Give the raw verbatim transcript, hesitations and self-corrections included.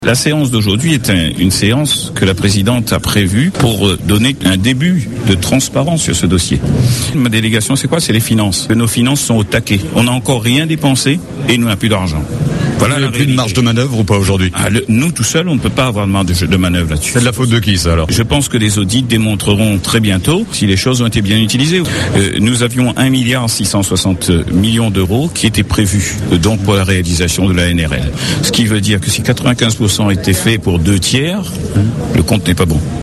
La séance d'aujourd'hui est un, une séance que la présidente a prévue pour donner un début de transparence sur ce dossier. Ma délégation, c'est quoi? C'est les finances. Nos finances sont au taquet. On n'a encore rien dépensé et nous n'avons plus d'argent. Voilà. Il n'y a plus de marge de manœuvre ou pas aujourd'hui? Ah, le, nous, tout seuls, on ne peut pas avoir de marge de, de manœuvre là-dessus. C'est de la faute de qui, ça, alors? Je pense que les audits démontreront très bientôt si les choses ont été bien utilisées. Euh, nous avions un milliard six cent soixante millions d'euros qui étaient prévus euh, donc pour la réalisation de la N R L. Ce qui veut dire que si quatre-vingt-quinze pour cent étaient faits pour deux tiers, le compte n'est pas bon.